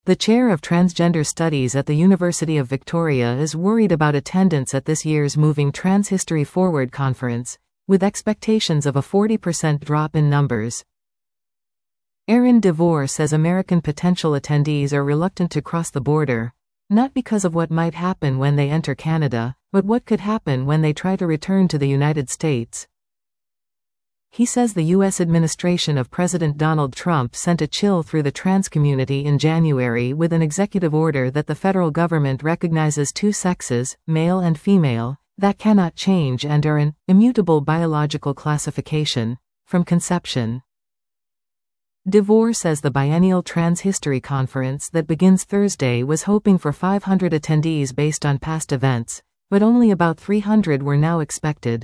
The chair of transgender studies at the University of Victoria is worried about attendance at this year's Moving Trans History Forward conference, with expectations of a 40% drop in numbers. Erin DeVore says American potential attendees are reluctant to cross the border, not because of what might happen when they enter Canada, but what could happen when they try to return to the United States. He says the U.S. administration of President Donald Trump sent a chill through the trans community in January with an executive order that the federal government recognizes two sexes, male and female, that cannot change and are an immutable biological classification from conception. DeVore says the biennial Trans History Conference that begins Thursday was hoping for 500 attendees based on past events, but only about 300 were now expected.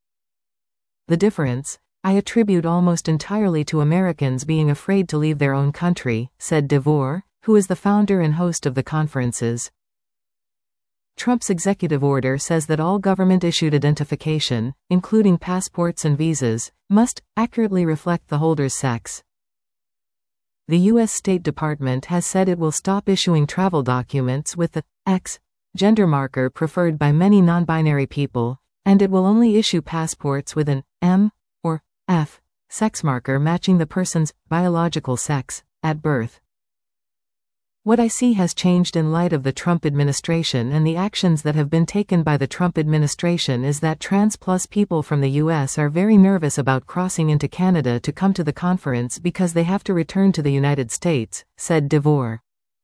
The difference, I attribute almost entirely to Americans being afraid to leave their own country, said DeVore, who is the founder and host of the conferences. Trump's executive order says that all government-issued identification, including passports and visas, must accurately reflect the holder's sex. The U.S. State Department has said it will stop issuing travel documents with the X gender marker preferred by many non-binary people, and it will only issue passports with an M or F sex marker matching the person's biological sex at birth. What I see has changed in light of the Trump administration and the actions that have been taken by the Trump administration is that trans plus people from the U.S. are very nervous about crossing into Canada to come to the conference because they have to return to the United States, said DeVore.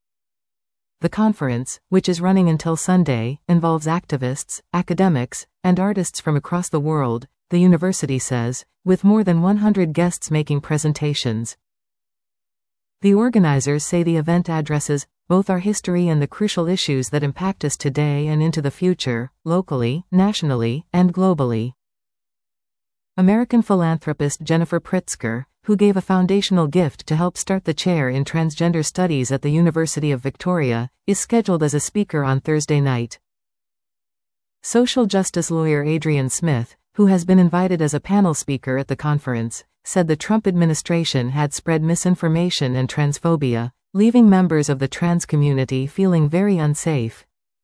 The conference, which is running until Sunday, involves activists, academics, and artists from across the world, the university says, with more than 100 guests making presentations. The organizers say the event addresses both our history and the crucial issues that impact us today and into the future, locally, nationally, and globally. American philanthropist Jennifer Pritzker, who gave a foundational gift to help start the chair in transgender studies at the University of Victoria, is scheduled as a speaker on Thursday night. Social justice lawyer Adrian Smith, who has been invited as a panel speaker at the conference, said the Trump administration had spread misinformation and transphobia, leaving members of the trans community feeling very unsafe.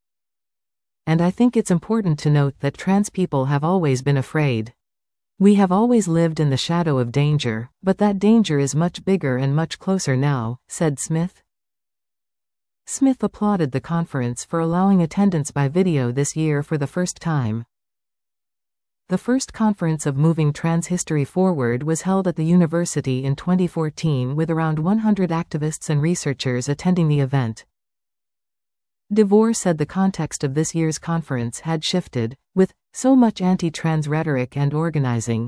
And I think it's important to note that trans people have always been afraid. We have always lived in the shadow of danger, but that danger is much bigger and much closer now, said Smith. Smith applauded the conference for allowing attendance by video this year for the first time. The first conference of Moving Trans History Forward was held at the university in 2014 with around 100 activists and researchers attending the event. DeVore said the context of this year's conference had shifted, with so much anti-trans rhetoric and organizing.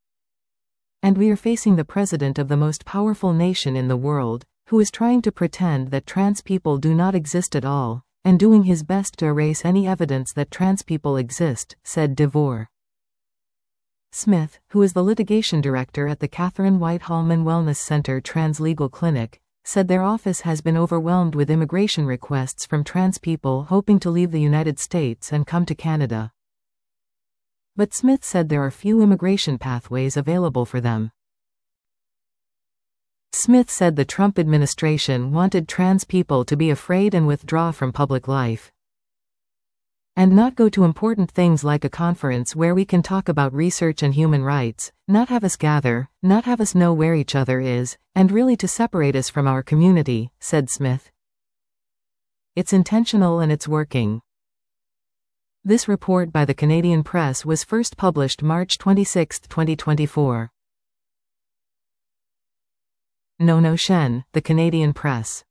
And we are facing the president of the most powerful nation in the world, who is trying to pretend that trans people do not exist at all, and doing his best to erase any evidence that trans people exist, said DeVore. Smith, who is the litigation director at the Catherine White Hallman Wellness Center Trans Legal Clinic, said their office has been overwhelmed with immigration requests from trans people hoping to leave the United States and come to Canada. But Smith said there are few immigration pathways available for them. Smith said the Trump administration wanted trans people to be afraid and withdraw from public life, and not go to important things like a conference where we can talk about research and human rights, not have us gather, not have us know where each other is, and really to separate us from our community, said Smith. It's intentional and it's working. This report by the Canadian Press was first published March 26, 2024. Nono Shen, the Canadian Press.